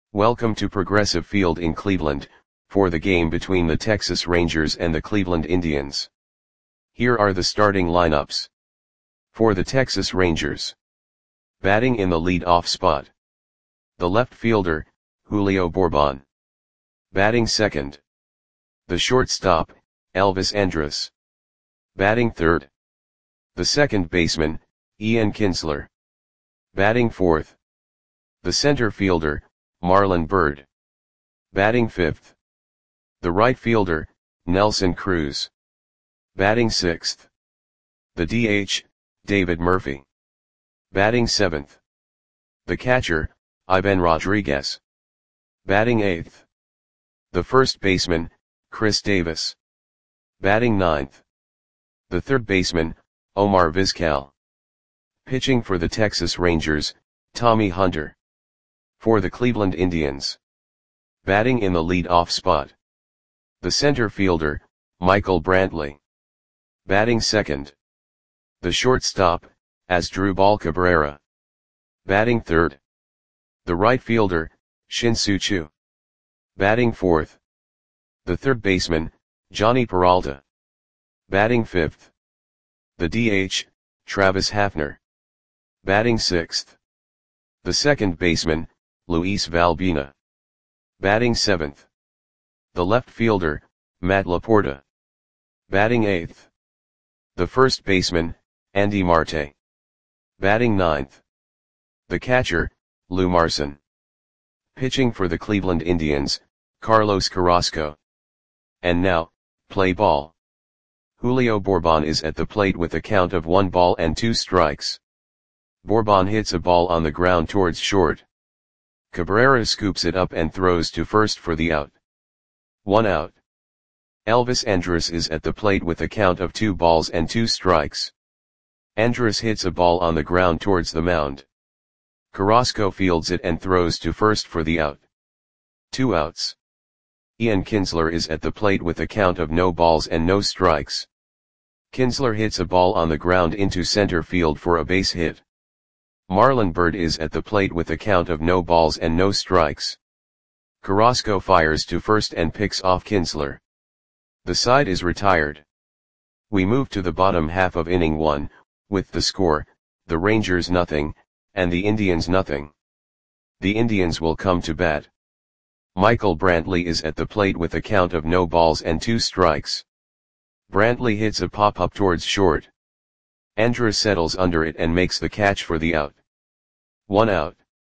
Welcome to Progressive Field in Cleveland, for the game between the Texas Rangers and the Cleveland Indians. Here are the starting lineups. For the Texas Rangers. Batting in the lead-off spot. The left fielder, Julio Bourbon. Batting second. The shortstop, Elvis Andrus. Batting third. The second baseman, Ian Kinsler. Batting fourth. The center fielder, Marlon Byrd. Batting fifth. The right fielder, Nelson Cruz. Batting sixth. The DH, David Murphy. Batting seventh. The catcher, Ivan Rodriguez. Batting eighth. The first baseman, Chris Davis. Batting ninth. The third baseman, Omar Vizquel. Pitching for the Texas Rangers, Tommy Hunter. For the Cleveland Indians. Batting in the lead-off spot. The center fielder, Michael Brantley. Batting second. The shortstop, Asdrubal Cabrera. Batting third. The right fielder, Shin-Soo Choo. Batting fourth. The third baseman, Johnny Peralta. Batting fifth. The DH, Travis Hafner. Batting sixth. The second baseman, Luis Valbuena. Batting seventh. The left fielder, Matt Laporta. Batting eighth. The first baseman, Andy Marte. Batting ninth. The catcher, Lou Marson. Pitching for the Cleveland Indians, Carlos Carrasco. And now, play ball. Julio Bourbon is at the plate with a count of 1 ball and 2 strikes. Bourbon hits a ball on the ground towards short. Cabrera scoops it up and throws to first for the out. 1 out. Elvis Andrus is at the plate with a count of 2 balls and 2 strikes. Andrus hits a ball on the ground towards the mound. Carrasco fields it and throws to first for the out. 2 outs. Ian Kinsler is at the plate with a count of no balls and no strikes. Kinsler hits a ball on the ground into center field for a base hit. Marlon Byrd is at the plate with a count of no balls and no strikes. Carrasco fires to first and picks off Kinsler. The side is retired. We move to the bottom half of inning 1, with the score, the Rangers nothing, and the Indians nothing. The Indians will come to bat. Michael Brantley is at the plate with a count of no balls and 2 strikes. Brantley hits a pop-up towards short. Andrus settles under it and makes the catch for the out. 1 out.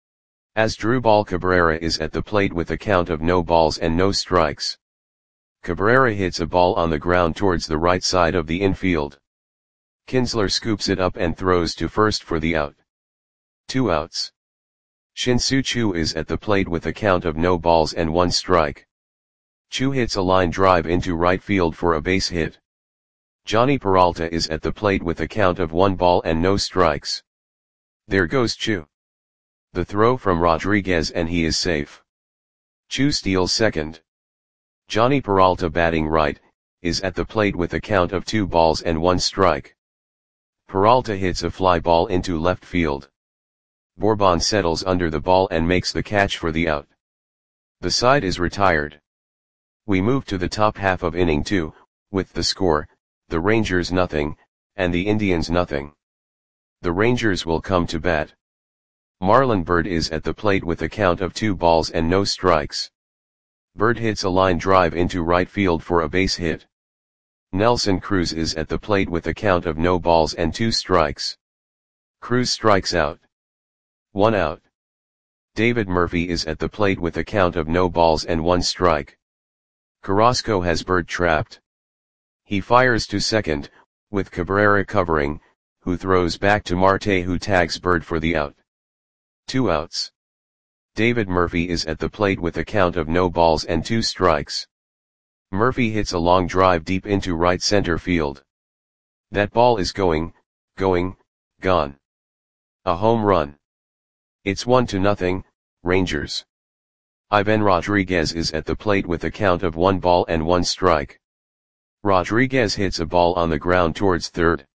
Asdrubal Cabrera is at the plate with a count of no balls and no strikes. Cabrera hits a ball on the ground towards the right side of the infield. Kinsler scoops it up and throws to first for the out. 2 outs. Shin-Soo Choo is at the plate with a count of no balls and 1 strike. Choo hits a line drive into right field for a base hit. Johnny Peralta is at the plate with a count of 1 ball and no strikes. There goes Choo. The throw from Rodriguez and he is safe. Choo steals second. Johnny Peralta, batting right, is at the plate with a count of 2 balls and 1 strike. Peralta hits a fly ball into left field. Bourbon settles under the ball and makes the catch for the out. The side is retired. We move to the top half of inning 2, with the score, the Rangers nothing, and the Indians nothing. The Rangers will come to bat. Marlon Byrd is at the plate with a count of 2 balls and no strikes. Byrd hits a line drive into right field for a base hit. Nelson Cruz is at the plate with a count of no balls and 2 strikes. Cruz strikes out. 1 out. David Murphy is at the plate with a count of no balls and 1 strike. Carrasco has Byrd trapped. He fires to second, with Cabrera covering, who throws back to Marte, who tags Byrd for the out. 2 outs. David Murphy is at the plate with a count of no balls and 2 strikes. Murphy hits a long drive deep into right center field. That ball is gone. A home run. It's 1-0, Rangers. Ivan Rodriguez is at the plate with a count of 1 ball and 1 strike. Rodriguez hits a ball on the ground towards third.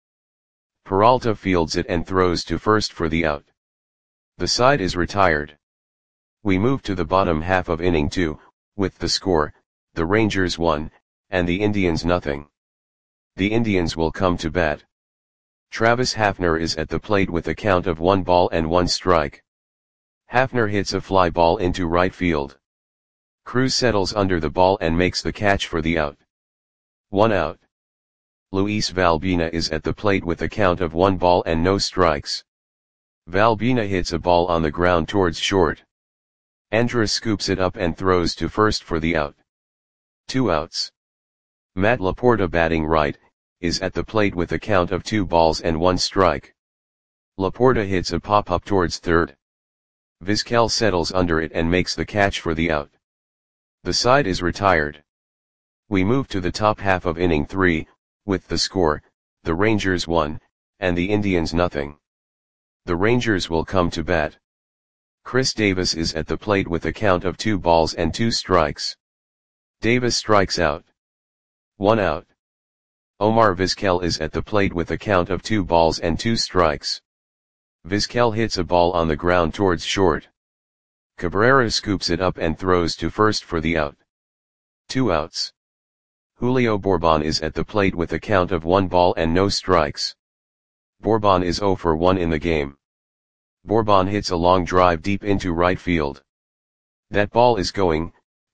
Peralta fields it and throws to first for the out. The side is retired. We move to the bottom half of inning 2, with the score, the Rangers 1, and the Indians nothing. The Indians will come to bat. Travis Hafner is at the plate with a count of 1 ball and 1 strike. Hafner hits a fly ball into right field. Cruz settles under the ball and makes the catch for the out. 1 out. Luis Valbuena is at the plate with a count of 1 ball and no strikes. Valbuena hits a ball on the ground towards short. Andrus scoops it up and throws to first for the out. 2 outs. Matt Laporta, batting right, is at the plate with a count of 2 balls and 1 strike. Laporta hits a pop-up towards third. Vizquel settles under it and makes the catch for the out. The side is retired. We move to the top half of inning 3, with the score, the Rangers 1, and the Indians nothing. The Rangers will come to bat. Chris Davis is at the plate with a count of 2 balls and 2 strikes. Davis strikes out. 1 out. Omar Vizquel is at the plate with a count of 2 balls and 2 strikes. Vizquel hits a ball on the ground towards short. Cabrera scoops it up and throws to first for the out. 2 outs. Julio Bourbon is at the plate with a count of 1 ball and no strikes. Bourbon is 0 for 1 in the game. Bourbon hits a long drive deep into right field. That ball is gone.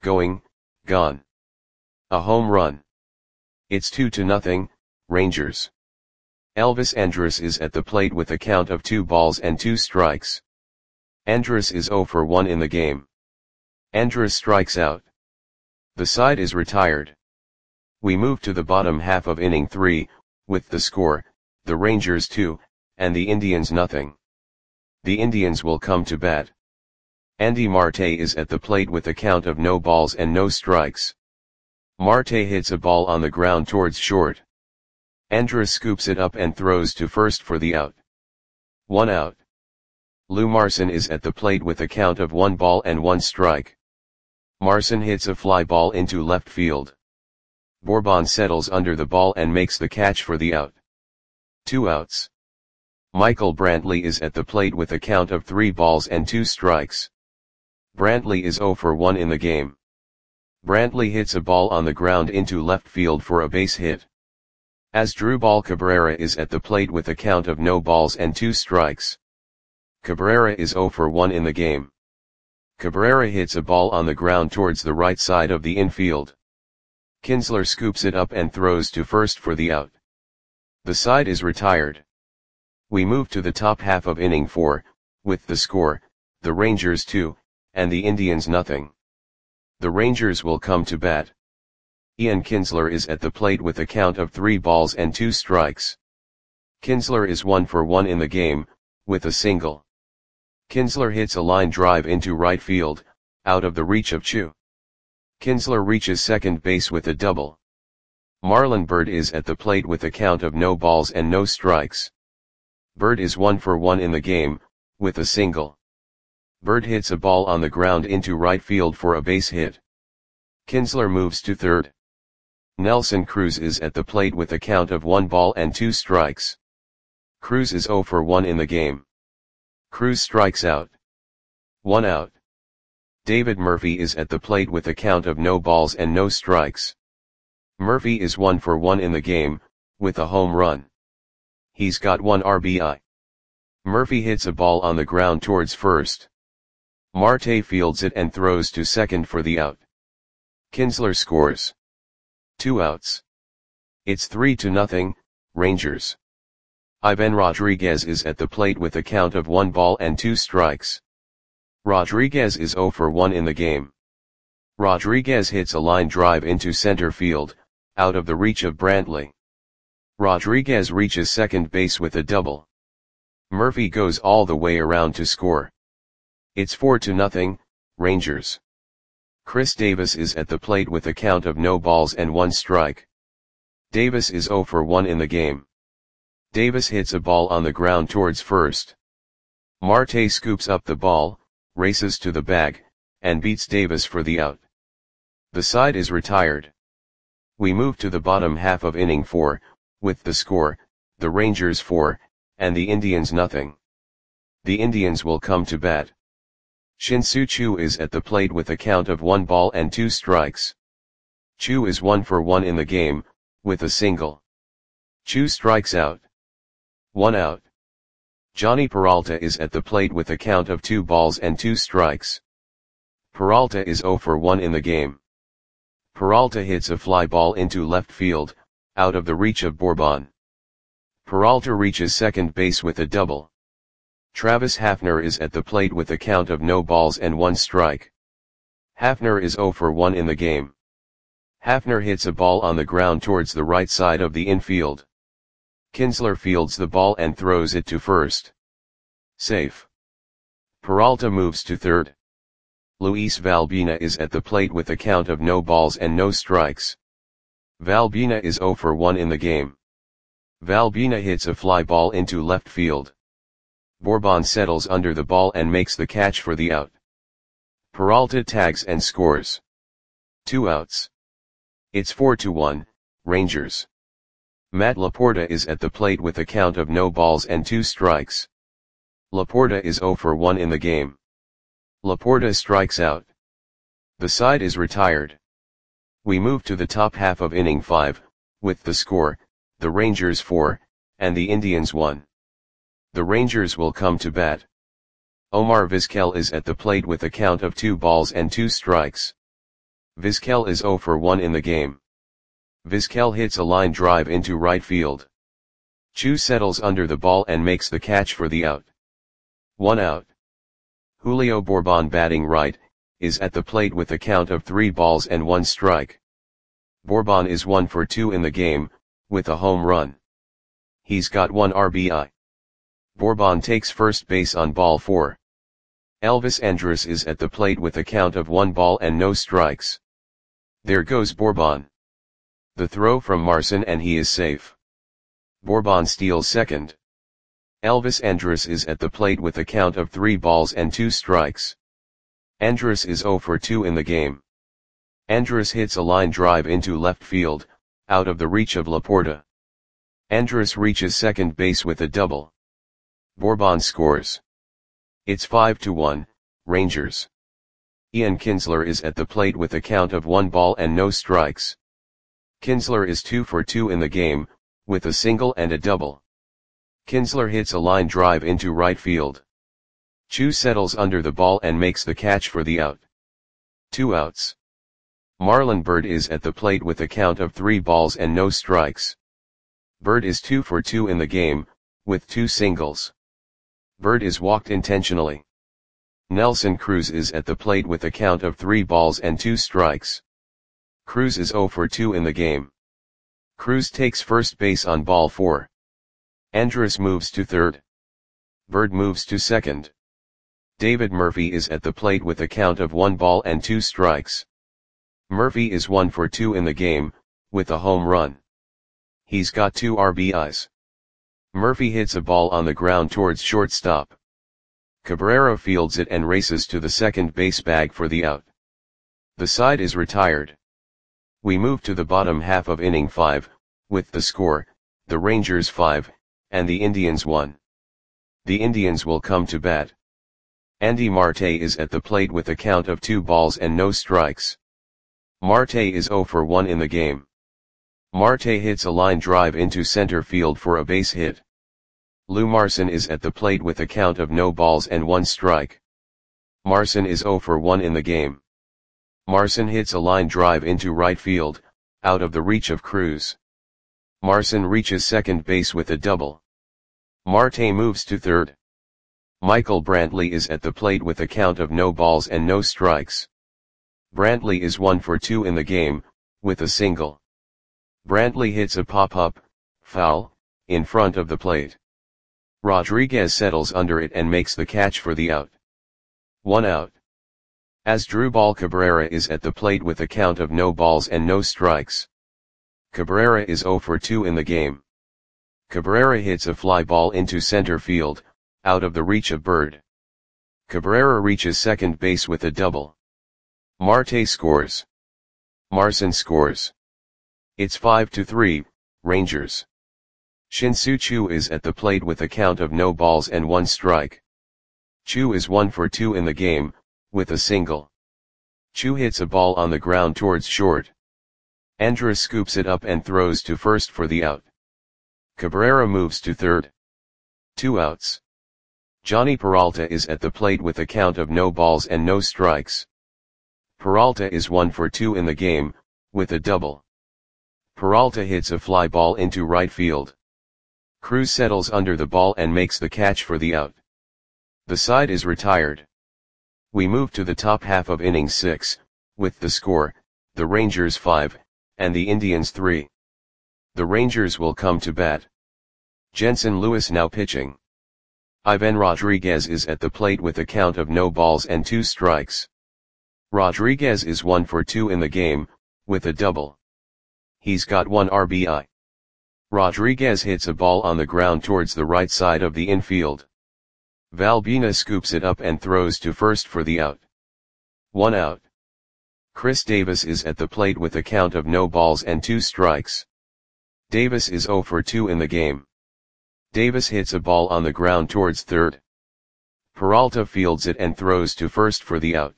A home run. It's 2-0, Rangers. Elvis Andrus is at the plate with a count of 2 balls and 2 strikes. Andrus is 0 for 1 in the game. Andrus strikes out. The side is retired. We move to the bottom half of inning 3, with the score, the Rangers 2, and the Indians nothing. The Indians will come to bat. Andy Marte is at the plate with a count of no balls and no strikes. Marte hits a ball on the ground towards short. Andrus scoops it up and throws to first for the out. 1 out. Lou Marson is at the plate with a count of 1 ball and 1 strike. Marson hits a fly ball into left field. Bourbon settles under the ball and makes the catch for the out. 2 outs. Michael Brantley is at the plate with a count of 3 balls and 2 strikes. Brantley is 0 for 1 in the game. Brantley hits a ball on the ground into left field for a base hit. Asdrubal Cabrera is at the plate with a count of no balls and 2 strikes. Cabrera is 0 for 1 in the game. Cabrera hits a ball on the ground towards the right side of the infield. Kinsler scoops it up and throws to first for the out. The side is retired. We move to the top half of inning 4, with the score, the Rangers 2, and the Indians nothing. The Rangers will come to bat. Ian Kinsler is at the plate with a count of 3 balls and 2 strikes. Kinsler is 1 for 1 in the game, with a single. Kinsler hits a line drive into right field, out of the reach of Chu. Kinsler reaches second base with a double. Marlon Byrd is at the plate with a count of no balls and no strikes. Byrd is 1 for 1 in the game, with a single. Byrd hits a ball on the ground into right field for a base hit. Kinsler moves to third. Nelson Cruz is at the plate with a count of 1 ball and 2 strikes. Cruz is 0 for 1 in the game. Cruz strikes out. 1 out. David Murphy is at the plate with a count of no balls and no strikes. Murphy is 1 for 1 in the game, with a home run. He's got 1 RBI. Murphy hits a ball on the ground towards first. Marte fields it and throws to second for the out. Kinsler scores. 2 outs. It's 3-0, Rangers. Ivan Rodriguez is at the plate with a count of 1 ball and 2 strikes. Rodriguez is 0 for 1 in the game. Rodriguez hits a line drive into center field, out of the reach of Brantley. Rodriguez reaches second base with a double. Murphy goes all the way around to score. It's 4-0, Rangers. Chris Davis is at the plate with a count of no balls and 1 strike. Davis is 0 for 1 in the game. Davis hits a ball on the ground towards first. Marte scoops up the ball, races to the bag, and beats Davis for the out. The side is retired. We move to the bottom half of inning 4, with the score, the Rangers 4, and the Indians nothing. The Indians will come to bat. Shin-Soo Choo is at the plate with a count of 1 ball and 2 strikes. Choo is 1 for 1 in the game, with a single. Choo strikes out. 1 out. Johnny Peralta is at the plate with a count of 2 balls and 2 strikes. Peralta is 0 for 1 in the game. Peralta hits a fly ball into left field, out of the reach of Bourbon. Peralta reaches second base with a double. Travis Hafner is at the plate with a count of no balls and 1 strike. Hafner is 0 for 1 in the game. Hafner hits a ball on the ground towards the right side of the infield. Kinsler fields the ball and throws it to first. Safe. Peralta moves to third. Luis Valbina is at the plate with a count of no balls and no strikes. Valbina is 0 for 1 in the game. Valbina hits a fly ball into left field. Bourbon settles under the ball and makes the catch for the out. Peralta tags and scores. 2 outs. It's 4-1, Rangers. Matt Laporta is at the plate with a count of no balls and 2 strikes. Laporta is 0 for 1 in the game. Laporta strikes out. The side is retired. We move to the top half of inning 5, with the score, the Rangers 4, and the Indians 1. The Rangers will come to bat. Omar Vizquel is at the plate with a count of 2 balls and 2 strikes. Vizquel is 0 for 1 in the game. Vizquel hits a line drive into right field. Choo settles under the ball and makes the catch for the out. 1 out. Julio Bourbon, batting right, is at the plate with a count of 3 balls and 1 strike. Bourbon is 1 for 2 in the game, with a home run. He's got 1 RBI. Bourbon takes first base on ball 4. Elvis Andrus is at the plate with a count of 1 ball and no strikes. There goes Bourbon. The throw from Marson and he is safe. Bourbon steals second. Elvis Andrus is at the plate with a count of 3 balls and 2 strikes. Andrus is 0 for 2 in the game. Andrus hits a line drive into left field, out of the reach of Laporta. Andrus reaches second base with a double. Bourbon scores. It's 5-1, Rangers. Ian Kinsler is at the plate with a count of 1 ball and no strikes. Kinsler is 2 for 2 in the game, with a single and a double. Kinsler hits a line drive into right field. Choo settles under the ball and makes the catch for the out. 2 outs. Marlon Byrd is at the plate with a count of 3 balls and no strikes. Byrd is 2 for 2 in the game, with 2 singles. Byrd is walked intentionally. Nelson Cruz is at the plate with a count of 3 balls and 2 strikes. Cruz is 0 for 2 in the game. Cruz takes first base on ball 4. Andrus moves to third. Byrd moves to second. David Murphy is at the plate with a count of 1 ball and 2 strikes. Murphy is 1 for 2 in the game, with a home run. He's got 2 RBIs. Murphy hits a ball on the ground towards shortstop. Cabrera fields it and races to the second base bag for the out. The side is retired. We move to the bottom half of inning 5, with the score, the Rangers 5, and the Indians 1. The Indians will come to bat. Andy Marte is at the plate with a count of 2 balls and no strikes. Marte is 0 for 1 in the game. Marte hits a line drive into center field for a base hit. Lou Marson is at the plate with a count of no balls and 1 strike. Marson is 0 for 1 in the game. Marson hits a line drive into right field, out of the reach of Cruz. Marson reaches second base with a double. Marte moves to third. Michael Brantley is at the plate with a count of no balls and no strikes. Brantley is 1 for 2 in the game, with a single. Brantley hits a pop-up, foul, in front of the plate. Rodriguez settles under it and makes the catch for the out. 1 out. Asdrubal Cabrera is at the plate with a count of no balls and no strikes. Cabrera is 0 for 2 in the game. Cabrera hits a fly ball into center field, out of the reach of Byrd. Cabrera reaches second base with a double. Marte scores. Marson scores. It's 5-3, Rangers. Shin-Soo Choo is at the plate with a count of no balls and 1 strike. Choo is 1 for 2 in the game, with a single. Chu hits a ball on the ground towards short. Andrus scoops it up and throws to first for the out. Cabrera moves to third. 2 outs. Johnny Peralta is at the plate with a count of no balls and no strikes. Peralta is 1 for 2 in the game, with a double. Peralta hits a fly ball into right field. Cruz settles under the ball and makes the catch for the out. The side is retired. We move to the top half of inning 6, with the score, the Rangers 5, and the Indians 3. The Rangers will come to bat. Jensen Lewis now pitching. Ivan Rodriguez is at the plate with a count of no balls and 2 strikes. Rodriguez is 1 for 2 in the game, with a double. He's got 1 RBI. Rodriguez hits a ball on the ground towards the right side of the infield. Valbuena scoops it up and throws to first for the out. 1 out. Chris Davis is at the plate with a count of no balls and 2 strikes. Davis is 0 for 2 in the game. Davis hits a ball on the ground towards third. Peralta fields it and throws to first for the out.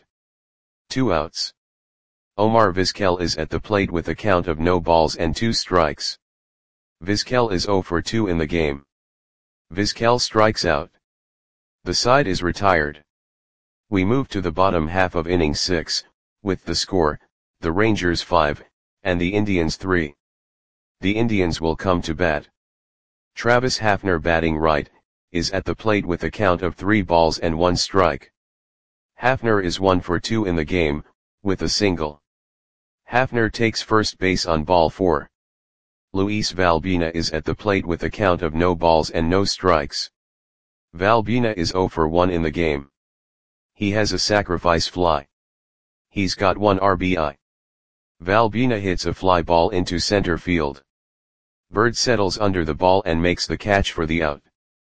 2 outs. Omar Vizquel is at the plate with a count of no balls and 2 strikes. Vizquel is 0 for 2 in the game. Vizquel strikes out. The side is retired. We move to the bottom half of inning 6, with the score, the Rangers 5, and the Indians 3. The Indians will come to bat. Travis Hafner batting right, is at the plate with a count of 3 balls and 1 strike. Hafner is 1 for 2 in the game, with a single. Hafner takes first base on ball 4. Luis Valbuena is at the plate with a count of no balls and no strikes. Valbuena is 0 for 1 in the game. He has a sacrifice fly. He's got 1 RBI. Valbuena hits a fly ball into center field. Bird settles under the ball and makes the catch for the out.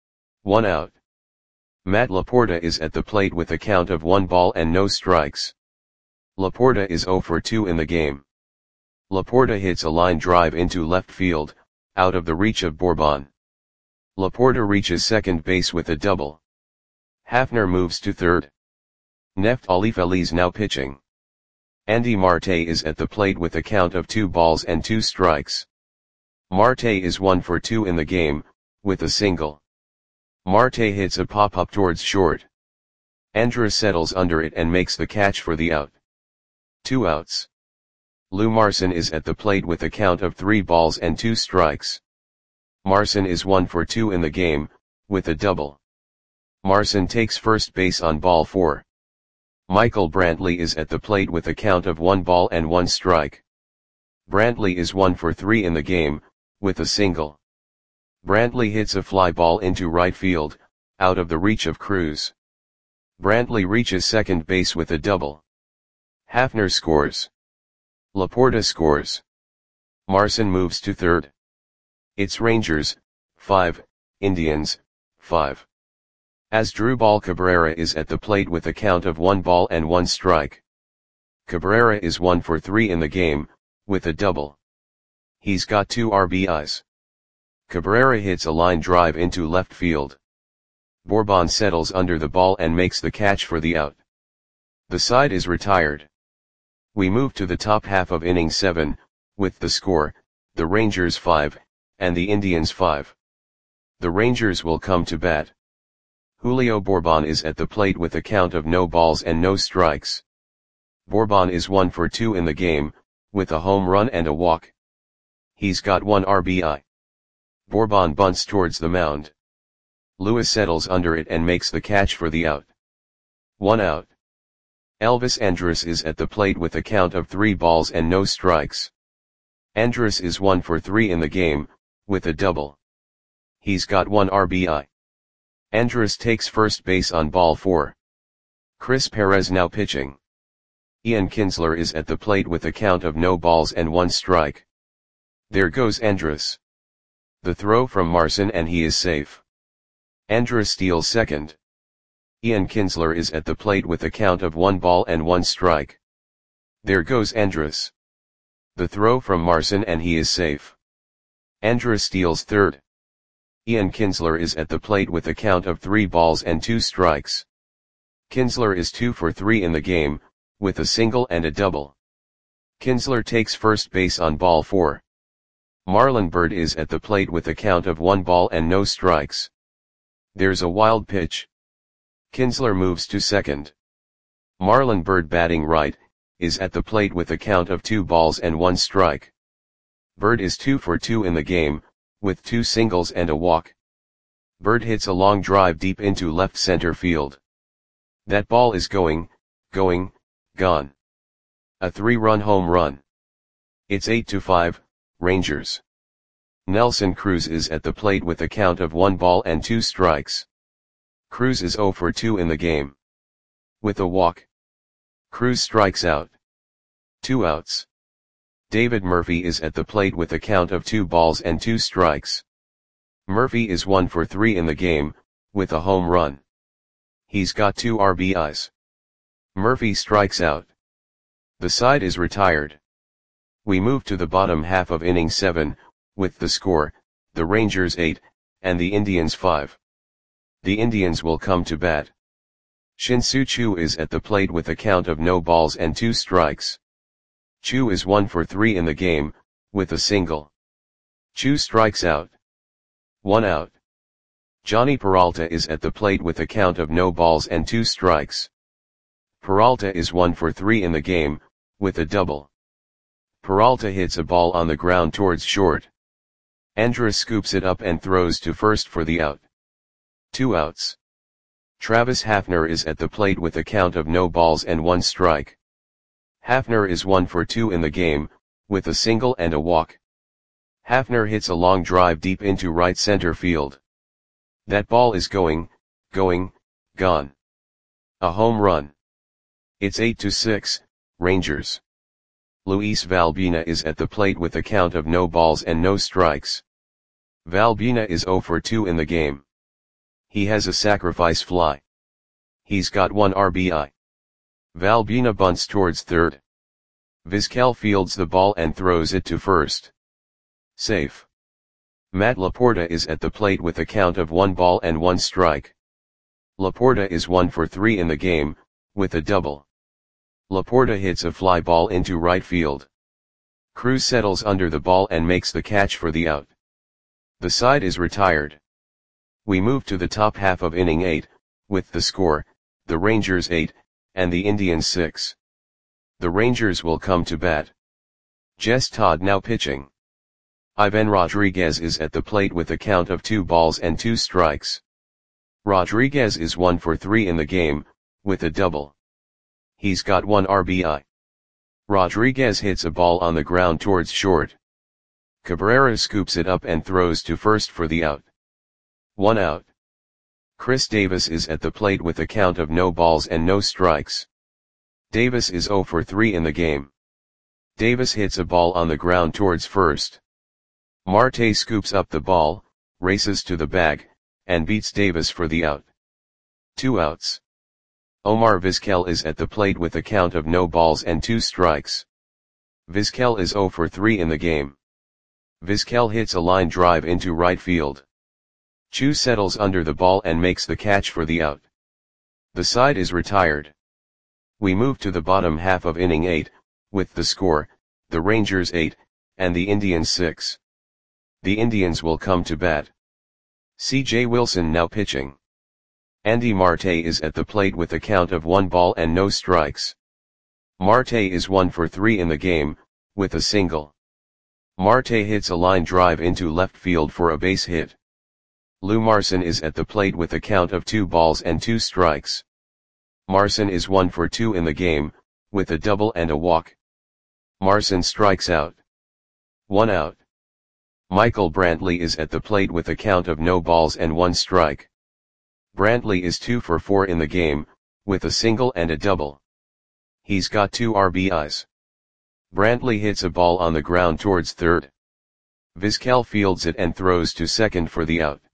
1 out. Matt Laporta is at the plate with a count of 1 ball and no strikes. Laporta is 0 for 2 in the game. Laporta hits a line drive into left field, out of the reach of Bourbon. Laporta reaches second base with a double. Hafner moves to third. Neftali Feliz now pitching. Andy Marte is at the plate with a count of 2 balls and 2 strikes. Marte is 1 for 2 in the game, with a single. Marte hits a pop-up towards short. Andrus settles under it and makes the catch for the out. 2 outs. Lou Marson is at the plate with a count of 3 balls and 2 strikes. Marson is 1 for 2 in the game, with a double. Marson takes first base on ball 4. Michael Brantley is at the plate with a count of 1 ball and 1 strike. Brantley is 1 for 3 in the game, with a single. Brantley hits a fly ball into right field, out of the reach of Cruz. Brantley reaches second base with a double. Hafner scores. Laporta scores. Marson moves to third. It's Rangers, 5, Indians, 5. Asdrubal Cabrera is at the plate with a count of 1 ball and 1 strike. Cabrera is 1 for 3 in the game, with a double. He's got 2 RBIs. Cabrera hits a line drive into left field. Bourbon settles under the ball and makes the catch for the out. The side is retired. We move to the top half of inning 7, with the score, the Rangers 5, and the Indians 5. The Rangers will come to bat. Julio Bourbon is at the plate with a count of no balls and no strikes. Bourbon is 1 for 2 in the game, with a home run and a walk. He's got 1 RBI. Bourbon bunts towards the mound. Lewis settles under it and makes the catch for the out. 1 out. Elvis Andrus is at the plate with a count of 3 balls and no strikes. Andrus is 1 for 3 in the game, with a double. He's got 1 RBI. Andrus takes first base on ball 4. Chris Perez now pitching. Ian Kinsler is at the plate with a count of no balls and 1 strike. There goes Andrus. The throw from Marson and he is safe. Andrus steals second. Ian Kinsler is at the plate with a count of 1 ball and 1 strike. There goes Andrus. The throw from Marson and he is safe. Andrus steals third. Ian Kinsler is at the plate with a count of 3 balls and 2 strikes. Kinsler is 2 for 3 in the game, with a single and a double. Kinsler takes first base on ball 4. Marlon Byrd is at the plate with a count of 1 ball and no strikes. There's a wild pitch. Kinsler moves to second. Marlon Byrd, batting right, is at the plate with a count of 2 balls and 1 strike. Byrd is 2 for 2 in the game, with 2 singles and a walk. Byrd hits a long drive deep into left center field. That ball is gone. A 3-run home run. It's 8-5, Rangers. Nelson Cruz is at the plate with a count of 1 ball and 2 strikes. Cruz is 0 for 2 in the game. With a walk. Cruz strikes out. 2 outs. David Murphy is at the plate with a count of 2 balls and 2 strikes. Murphy is 1 for 3 in the game, with a home run. He's got 2 RBIs. Murphy strikes out. The side is retired. We move to the bottom half of inning 7, with the score, the Rangers 8, and the Indians 5. The Indians will come to bat. Shin-Soo Choo is at the plate with a count of no balls and 2 strikes. Choo is 1 for 3 in the game, with a single. Choo strikes out. 1 out. Johnny Peralta is at the plate with a count of no balls and 2 strikes. Peralta is 1 for 3 in the game, with a double. Peralta hits a ball on the ground towards short. Andrus scoops it up and throws to first for the out. 2 outs. Travis Hafner is at the plate with a count of no balls and 1 strike. Hafner is 1 for 2 in the game, with a single and a walk. Hafner hits a long drive deep into right center field. That ball is gone. A home run. It's 8-6, Rangers. Luis Valbuena is at the plate with a count of no balls and no strikes. Valbuena is 0 for 2 in the game. He has a sacrifice fly. He's got 1 RBI. Valbuena bunts towards third. Vizquel fields the ball and throws it to first. Safe. Matt Laporta is at the plate with a count of 1 ball and 1 strike. Laporta is 1 for 3 in the game, with a double. Laporta hits a fly ball into right field. Cruz settles under the ball and makes the catch for the out. The side is retired. We move to the top half of inning 8, with the score, the Rangers 8, and the Indians 6. The Rangers will come to bat. Jess Todd now pitching. Ivan Rodriguez is at the plate with a count of 2 balls and 2 strikes. Rodriguez is 1 for 3 in the game, with a double. He's got 1 RBI. Rodriguez hits a ball on the ground towards short. Cabrera scoops it up and throws to first for the out. 1 out. Chris Davis is at the plate with a count of no balls and no strikes. Davis is 0 for 3 in the game. Davis hits a ball on the ground towards first. Marte scoops up the ball, races to the bag, and beats Davis for the out. 2 outs. Omar Vizquel is at the plate with a count of no balls and 2 strikes. Vizquel is 0 for 3 in the game. Vizquel hits a line drive into right field. Choo settles under the ball and makes the catch for the out. The side is retired. We move to the bottom half of inning 8, with the score, the Rangers 8, and the Indians 6. The Indians will come to bat. C.J. Wilson now pitching. Andy Marte is at the plate with a count of 1 ball and no strikes. Marte is 1 for 3 in the game, with a single. Marte hits a line drive into left field for a base hit. Lou Marson is at the plate with a count of 2 balls and 2 strikes. Marson is 1 for 2 in the game, with a double and a walk. Marson strikes out. 1 out. Michael Brantley is at the plate with a count of no balls and 1 strike. Brantley is 2 for 4 in the game, with a single and a double. He's got 2 RBIs. Brantley hits a ball on the ground towards third. Vizquel fields it and throws to second for the out.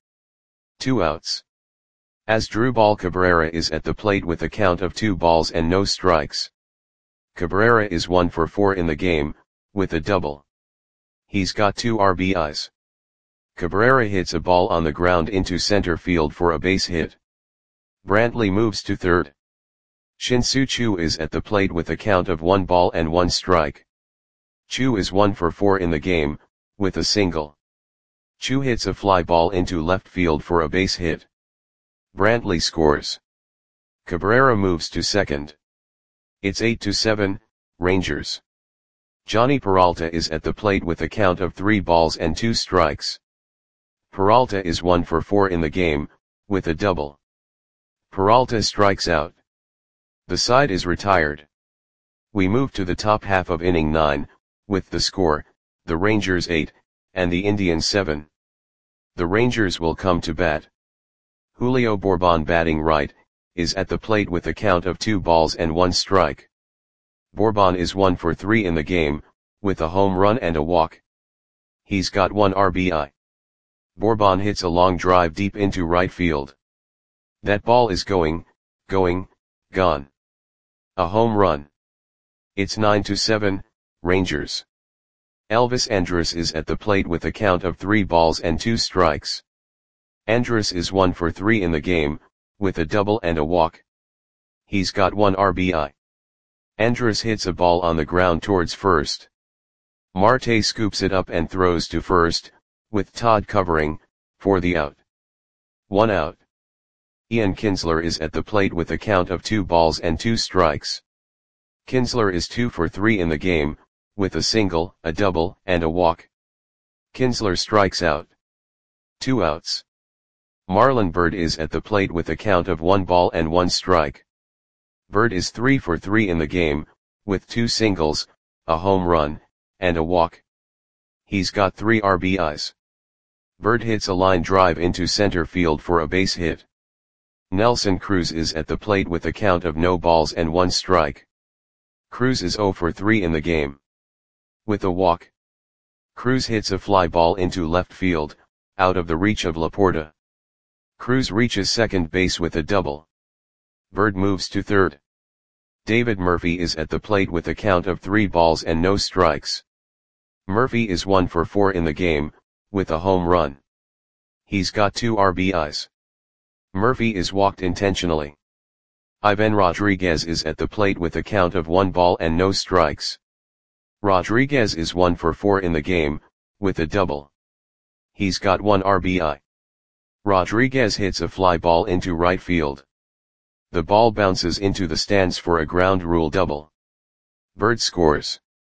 2 outs. Asdrubal Cabrera is at the plate with a count of 2 balls and no strikes. Cabrera is 1 for 4 in the game, with a double. He's got 2 RBIs. Cabrera hits a ball on the ground into center field for a base hit. Brantley moves to third. Shin-Soo Choo is at the plate with a count of 1 ball and 1 strike. Choo is 1 for 4 in the game, with a single. Choo hits a fly ball into left field for a base hit. Brantley scores. Cabrera moves to second. It's 8-7, Rangers. Johnny Peralta is at the plate with a count of 3 balls and 2 strikes. Peralta is 1 for 4 in the game, with a double. Peralta strikes out. The side is retired. We move to the top half of inning 9, with the score, the Rangers 8, and the Indians 7. The Rangers will come to bat. Julio Bourbon, batting right, is at the plate with a count of 2 balls and 1 strike. Bourbon is 1 for 3 in the game, with a home run and a walk. He's got 1 RBI. Bourbon hits a long drive deep into right field. That ball is going, gone. A home run. It's 9-7, Rangers. Elvis Andrus is at the plate with a count of 3 balls and 2 strikes. Andrus is 1 for 3 in the game, with a double and a walk. He's got 1 RBI. Andrus hits a ball on the ground towards first. Marte scoops it up and throws to first, with Todd covering, for the out. 1 out. Ian Kinsler is at the plate with a count of 2 balls and 2 strikes. Kinsler is 2 for 3 in the game, with a single, a double, and a walk. Kinsler strikes out. 2 outs. Marlon Byrd is at the plate with a count of 1 ball and 1 strike. Byrd is 3 for 3 in the game, with 2 singles, a home run, and a walk. He's got 3 RBIs. Byrd hits a line drive into center field for a base hit. Nelson Cruz is at the plate with a count of no balls and 1 strike. Cruz is 0 for 3 in the game. With a walk. Cruz hits a fly ball into left field, out of the reach of Laporta. Cruz reaches second base with a double. Byrd moves to third. David Murphy is at the plate with a count of 3 balls and no strikes. Murphy is 1 for 4 in the game, with a home run. He's got 2 RBIs. Murphy is walked intentionally. Ivan Rodriguez is at the plate with a count of 1 ball and no strikes. Rodriguez is 1 for 4 in the game, with a double. He's got 1 RBI. Rodriguez hits a fly ball into right field. The ball bounces into the stands for a ground rule double. Byrd scores.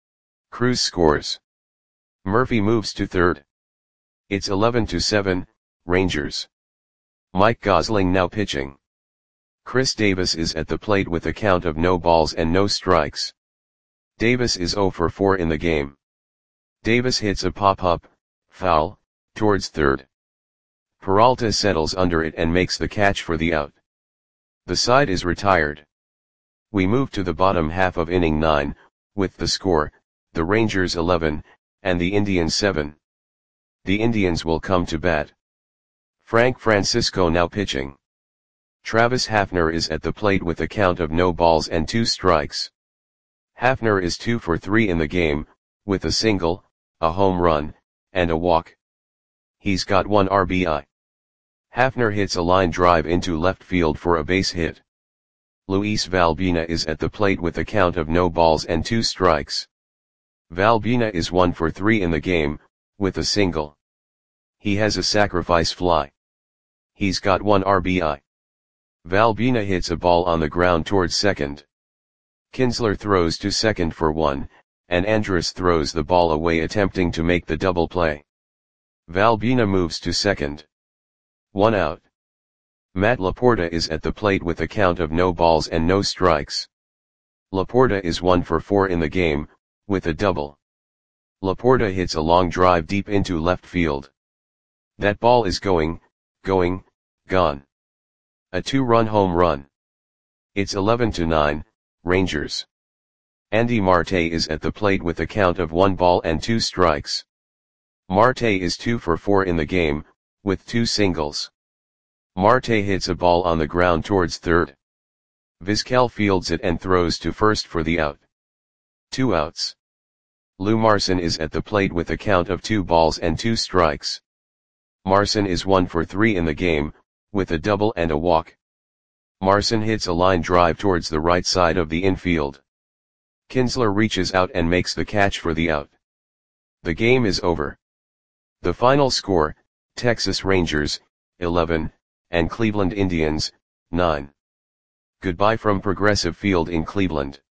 Cruz scores. Murphy moves to third. It's 11-7, Rangers. Mike Gosling now pitching. Chris Davis is at the plate with a count of no balls and no strikes. Davis is 0 for 4 in the game. Davis hits a pop-up, foul, towards third. Peralta settles under it and makes the catch for the out. The side is retired. We move to the bottom half of inning 9, with the score, the Rangers 11, and the Indians 7. The Indians will come to bat. Frank Francisco now pitching. Travis Hafner is at the plate with a count of no balls and 2 strikes. Hafner is 2 for 3 in the game, with a single, a home run, and a walk. He's got 1 RBI. Hafner hits a line drive into left field for a base hit. Luis Valbina is at the plate with a count of no balls and 2 strikes. Valbina is 1 for 3 in the game, with a single. He has a sacrifice fly. He's got 1 RBI. Valbina hits a ball on the ground towards second. Kinsler throws to second for 1, and Andrus throws the ball away attempting to make the double play. Valbina moves to second. 1 out. Matt Laporta is at the plate with a count of no balls and no strikes. Laporta is 1 for 4 in the game, with a double. Laporta hits a long drive deep into left field. That ball is going, gone. A 2-run home run. It's 11-9, Rangers. Andy Marte is at the plate with a count of 1 ball and 2 strikes. Marte is 2 for 4 in the game, with 2 singles. Marte hits a ball on the ground towards third. Vizquel fields it and throws to first for the out. 2 outs. Lou Marson is at the plate with a count of 2 balls and 2 strikes. Marson is 1 for 3 in the game, with a double and a walk. Marson hits a line drive towards the right side of the infield. Kinsler reaches out and makes the catch for the out. The game is over. The final score, Texas Rangers, 11, and Cleveland Indians, 9. Goodbye from Progressive Field in Cleveland.